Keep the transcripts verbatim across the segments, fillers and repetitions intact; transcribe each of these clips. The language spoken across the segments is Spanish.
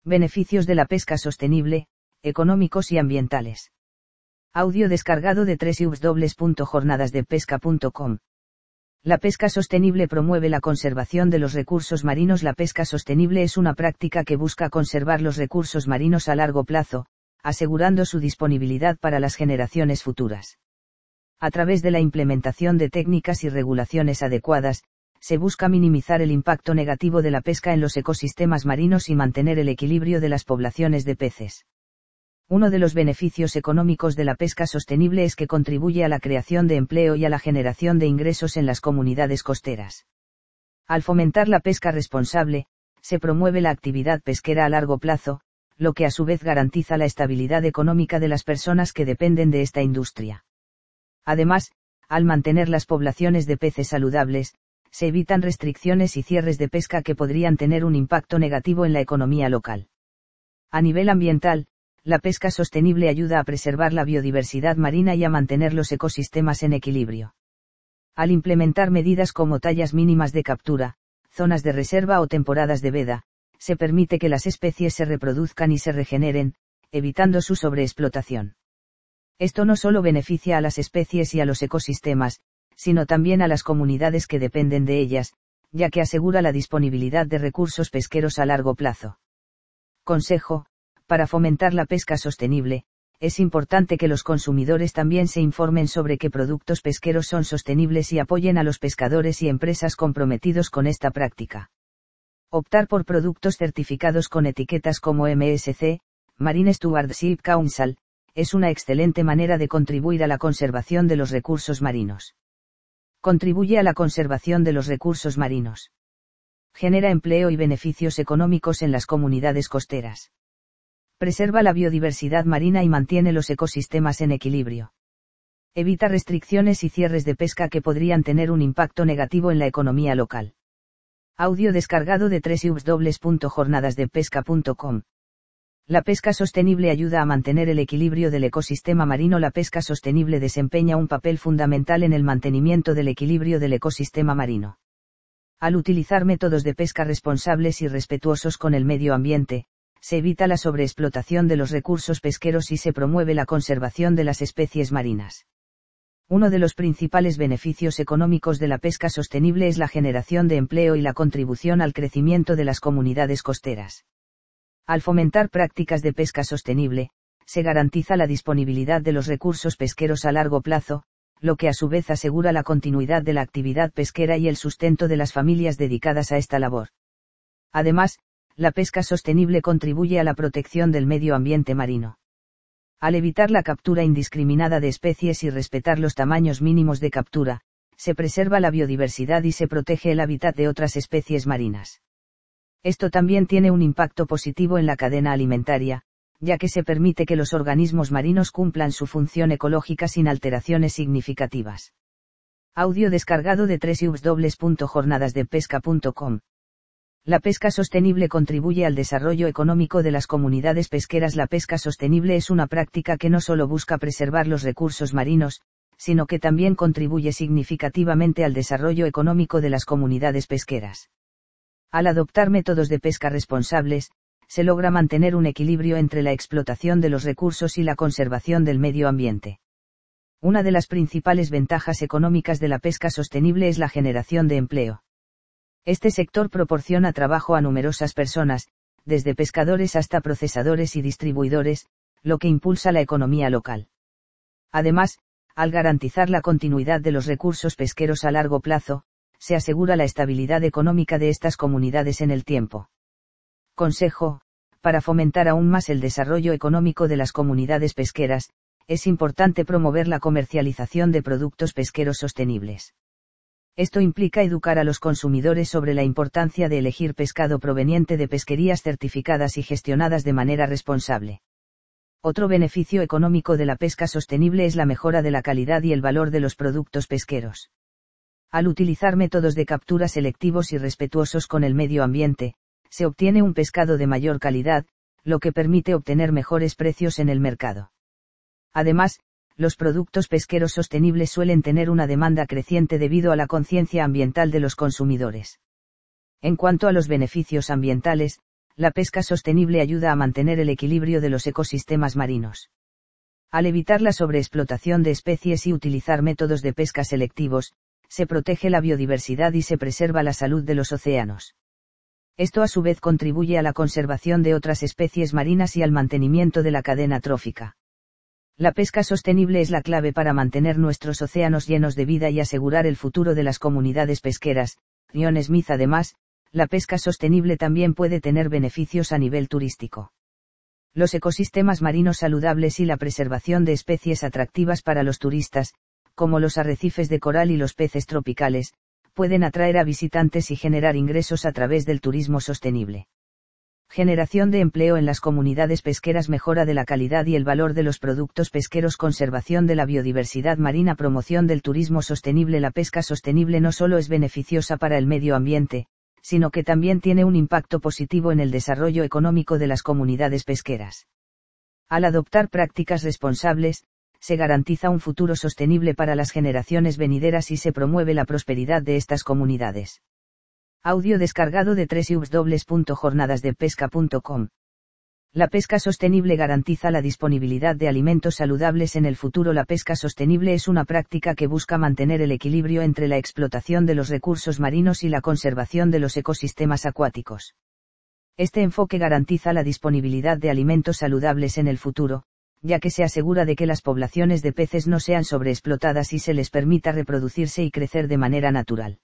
Beneficios de la pesca sostenible, económicos y ambientales. Audio descargado de doble u doble u doble u punto jornadas de pesca punto com. La pesca sostenible promueve la conservación de los recursos marinos. La pesca sostenible es una práctica que busca conservar los recursos marinos a largo plazo, asegurando su disponibilidad para las generaciones futuras. A través de la implementación de técnicas y regulaciones adecuadas, se busca minimizar el impacto negativo de la pesca en los ecosistemas marinos y mantener el equilibrio de las poblaciones de peces. Uno de los beneficios económicos de la pesca sostenible es que contribuye a la creación de empleo y a la generación de ingresos en las comunidades costeras. Al fomentar la pesca responsable, se promueve la actividad pesquera a largo plazo, lo que a su vez garantiza la estabilidad económica de las personas que dependen de esta industria. Además, al mantener las poblaciones de peces saludables, se evitan restricciones y cierres de pesca que podrían tener un impacto negativo en la economía local. A nivel ambiental, la pesca sostenible ayuda a preservar la biodiversidad marina y a mantener los ecosistemas en equilibrio. Al implementar medidas como tallas mínimas de captura, zonas de reserva o temporadas de veda, se permite que las especies se reproduzcan y se regeneren, evitando su sobreexplotación. Esto no solo beneficia a las especies y a los ecosistemas, sino también a las comunidades que dependen de ellas, ya que asegura la disponibilidad de recursos pesqueros a largo plazo. Consejo: para fomentar la pesca sostenible, es importante que los consumidores también se informen sobre qué productos pesqueros son sostenibles y apoyen a los pescadores y empresas comprometidos con esta práctica. Optar por productos certificados con etiquetas como M S C, Marine Stewardship Council, es una excelente manera de contribuir a la conservación de los recursos marinos. Contribuye a la conservación de los recursos marinos. Genera empleo y beneficios económicos en las comunidades costeras. Preserva la biodiversidad marina y mantiene los ecosistemas en equilibrio. Evita restricciones y cierres de pesca que podrían tener un impacto negativo en la economía local. Audio descargado de doble u doble u doble u punto jornadas de pesca punto com. La pesca sostenible ayuda a mantener el equilibrio del ecosistema marino. La pesca sostenible desempeña un papel fundamental en el mantenimiento del equilibrio del ecosistema marino. Al utilizar métodos de pesca responsables y respetuosos con el medio ambiente, se evita la sobreexplotación de los recursos pesqueros y se promueve la conservación de las especies marinas. Uno de los principales beneficios económicos de la pesca sostenible es la generación de empleo y la contribución al crecimiento de las comunidades costeras. Al fomentar prácticas de pesca sostenible, se garantiza la disponibilidad de los recursos pesqueros a largo plazo, lo que a su vez asegura la continuidad de la actividad pesquera y el sustento de las familias dedicadas a esta labor. Además, la pesca sostenible contribuye a la protección del medio ambiente marino. Al evitar la captura indiscriminada de especies y respetar los tamaños mínimos de captura, se preserva la biodiversidad y se protege el hábitat de otras especies marinas. Esto también tiene un impacto positivo en la cadena alimentaria, ya que se permite que los organismos marinos cumplan su función ecológica sin alteraciones significativas. Audio descargado de doble u doble u doble u punto jornadas de pesca punto com. La pesca sostenible contribuye al desarrollo económico de las comunidades pesqueras. La pesca sostenible es una práctica que no solo busca preservar los recursos marinos, sino que también contribuye significativamente al desarrollo económico de las comunidades pesqueras. Al adoptar métodos de pesca responsables, se logra mantener un equilibrio entre la explotación de los recursos y la conservación del medio ambiente. Una de las principales ventajas económicas de la pesca sostenible es la generación de empleo. Este sector proporciona trabajo a numerosas personas, desde pescadores hasta procesadores y distribuidores, lo que impulsa la economía local. Además, al garantizar la continuidad de los recursos pesqueros a largo plazo, se asegura la estabilidad económica de estas comunidades en el tiempo. Consejo: para fomentar aún más el desarrollo económico de las comunidades pesqueras, es importante promover la comercialización de productos pesqueros sostenibles. Esto implica educar a los consumidores sobre la importancia de elegir pescado proveniente de pesquerías certificadas y gestionadas de manera responsable. Otro beneficio económico de la pesca sostenible es la mejora de la calidad y el valor de los productos pesqueros. Al utilizar métodos de captura selectivos y respetuosos con el medio ambiente, se obtiene un pescado de mayor calidad, lo que permite obtener mejores precios en el mercado. Además, los productos pesqueros sostenibles suelen tener una demanda creciente debido a la conciencia ambiental de los consumidores. En cuanto a los beneficios ambientales, La pesca sostenible ayuda a mantener el equilibrio de los ecosistemas marinos. Al evitar la sobreexplotación de especies y utilizar métodos de pesca selectivos, se protege la biodiversidad y se preserva la salud de los océanos. Esto a su vez contribuye a la conservación de otras especies marinas y al mantenimiento de la cadena trófica. La pesca sostenible es la clave para mantener nuestros océanos llenos de vida y asegurar el futuro de las comunidades pesqueras. Ian Smith. Además, la pesca sostenible también puede tener beneficios a nivel turístico. Los ecosistemas marinos saludables y la preservación de especies atractivas para los turistas, como los arrecifes de coral y los peces tropicales, pueden atraer a visitantes y generar ingresos a través del turismo sostenible. Generación de empleo en las comunidades pesqueras, mejora de la calidad y el valor de los productos pesqueros, conservación de la biodiversidad marina, promoción del turismo sostenible. La pesca sostenible no solo es beneficiosa para el medio ambiente, sino que también tiene un impacto positivo en el desarrollo económico de las comunidades pesqueras. Al adoptar prácticas responsables, se garantiza un futuro sostenible para las generaciones venideras y se promueve la prosperidad de estas comunidades. Audio descargado de doble u doble u doble u punto jornadas de pesca punto com. La pesca sostenible garantiza la disponibilidad de alimentos saludables en el futuro. La pesca sostenible es una práctica que busca mantener el equilibrio entre la explotación de los recursos marinos y la conservación de los ecosistemas acuáticos. Este enfoque garantiza la disponibilidad de alimentos saludables en el futuro, ya que se asegura de que las poblaciones de peces no sean sobreexplotadas y se les permita reproducirse y crecer de manera natural.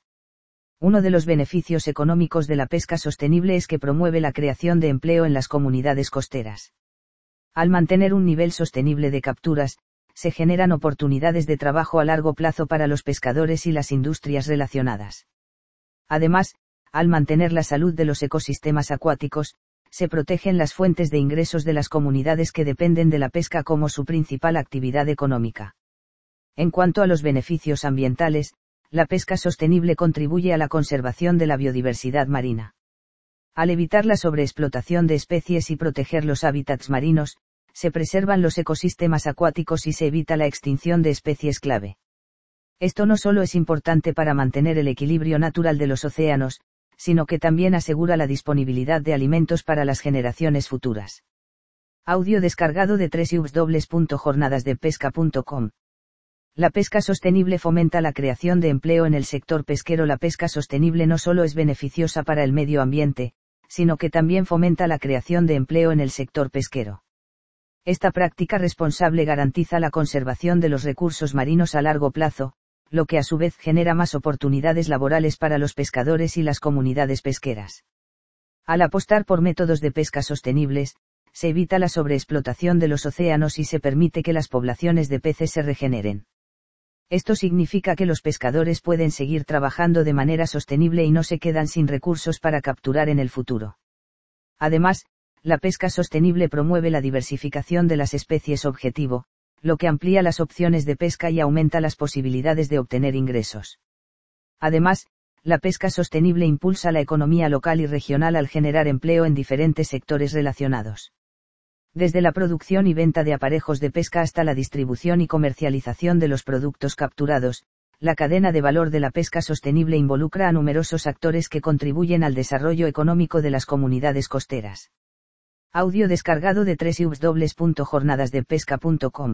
Uno de los beneficios económicos de la pesca sostenible es que promueve la creación de empleo en las comunidades costeras. Al mantener un nivel sostenible de capturas, se generan oportunidades de trabajo a largo plazo para los pescadores y las industrias relacionadas. Además, al mantener la salud de los ecosistemas acuáticos, se protegen las fuentes de ingresos de las comunidades que dependen de la pesca como su principal actividad económica. En cuanto a los beneficios ambientales, la pesca sostenible contribuye a la conservación de la biodiversidad marina. Al evitar la sobreexplotación de especies y proteger los hábitats marinos, se preservan los ecosistemas acuáticos y se evita la extinción de especies clave. Esto no solo es importante para mantener el equilibrio natural de los océanos, sino que también asegura la disponibilidad de alimentos para las generaciones futuras. Audio descargado de doble u doble u doble u punto jornadas de pesca punto com. La pesca sostenible fomenta la creación de empleo en el sector pesquero. La pesca sostenible no solo es beneficiosa para el medio ambiente, sino que también fomenta la creación de empleo en el sector pesquero. Esta práctica responsable garantiza la conservación de los recursos marinos a largo plazo, lo que a su vez genera más oportunidades laborales para los pescadores y las comunidades pesqueras. Al apostar por métodos de pesca sostenibles, se evita la sobreexplotación de los océanos y se permite que las poblaciones de peces se regeneren. Esto significa que los pescadores pueden seguir trabajando de manera sostenible y no se quedan sin recursos para capturar en el futuro. Además, la pesca sostenible promueve la diversificación de las especies objetivo, lo que amplía las opciones de pesca y aumenta las posibilidades de obtener ingresos. Además, la pesca sostenible impulsa la economía local y regional al generar empleo en diferentes sectores relacionados. Desde la producción y venta de aparejos de pesca hasta la distribución y comercialización de los productos capturados, la cadena de valor de la pesca sostenible involucra a numerosos actores que contribuyen al desarrollo económico de las comunidades costeras. Audio descargado de doble u doble u doble u punto jornadas de pesca punto com.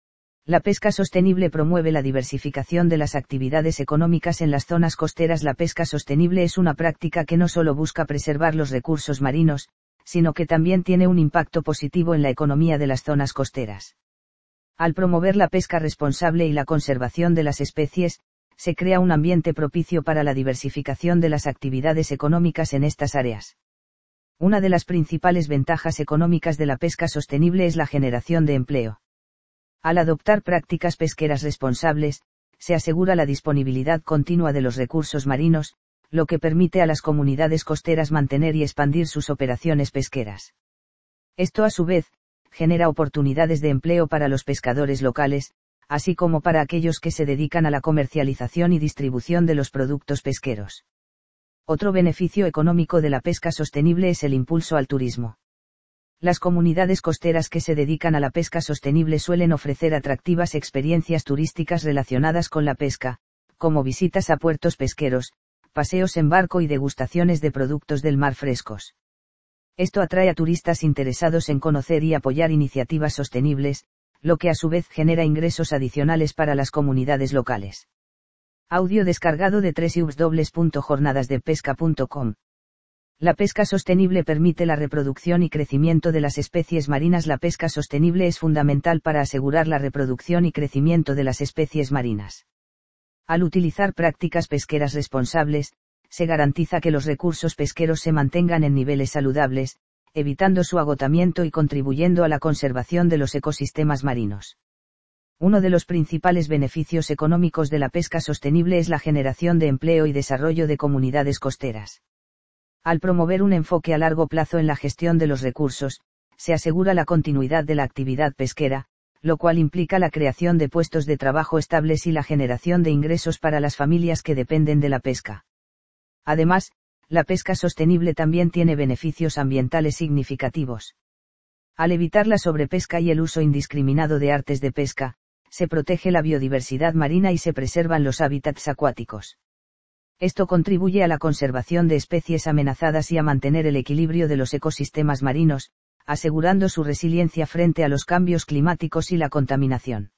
La pesca sostenible promueve la diversificación de las actividades económicas en las zonas costeras. La pesca sostenible es una práctica que no solo busca preservar los recursos marinos, sino que también tiene un impacto positivo en la economía de las zonas costeras. Al promover la pesca responsable y la conservación de las especies, se crea un ambiente propicio para la diversificación de las actividades económicas en estas áreas. Una de las principales ventajas económicas de la pesca sostenible es la generación de empleo. Al adoptar prácticas pesqueras responsables, se asegura la disponibilidad continua de los recursos marinos, lo que permite a las comunidades costeras mantener y expandir sus operaciones pesqueras. Esto a su vez, genera oportunidades de empleo para los pescadores locales, así como para aquellos que se dedican a la comercialización y distribución de los productos pesqueros. Otro beneficio económico de la pesca sostenible es el impulso al turismo. Las comunidades costeras que se dedican a la pesca sostenible suelen ofrecer atractivas experiencias turísticas relacionadas con la pesca, como visitas a puertos pesqueros, paseos en barco y degustaciones de productos del mar frescos. Esto atrae a turistas interesados en conocer y apoyar iniciativas sostenibles, lo que a su vez genera ingresos adicionales para las comunidades locales. Audio descargado de doble u doble u doble u punto jornadas de pesca punto com. La pesca sostenible permite la reproducción y crecimiento de las especies marinas. La pesca sostenible es fundamental para asegurar la reproducción y crecimiento de las especies marinas. Al utilizar prácticas pesqueras responsables, se garantiza que los recursos pesqueros se mantengan en niveles saludables, evitando su agotamiento y contribuyendo a la conservación de los ecosistemas marinos. Uno de los principales beneficios económicos de la pesca sostenible es la generación de empleo y desarrollo de comunidades costeras. Al promover un enfoque a largo plazo en la gestión de los recursos, se asegura la continuidad de la actividad pesquera, lo cual implica la creación de puestos de trabajo estables y la generación de ingresos para las familias que dependen de la pesca. Además, la pesca sostenible también tiene beneficios ambientales significativos. Al evitar la sobrepesca y el uso indiscriminado de artes de pesca, se protege la biodiversidad marina y se preservan los hábitats acuáticos. Esto contribuye a la conservación de especies amenazadas y a mantener el equilibrio de los ecosistemas marinos, asegurando su resiliencia frente a los cambios climáticos y la contaminación.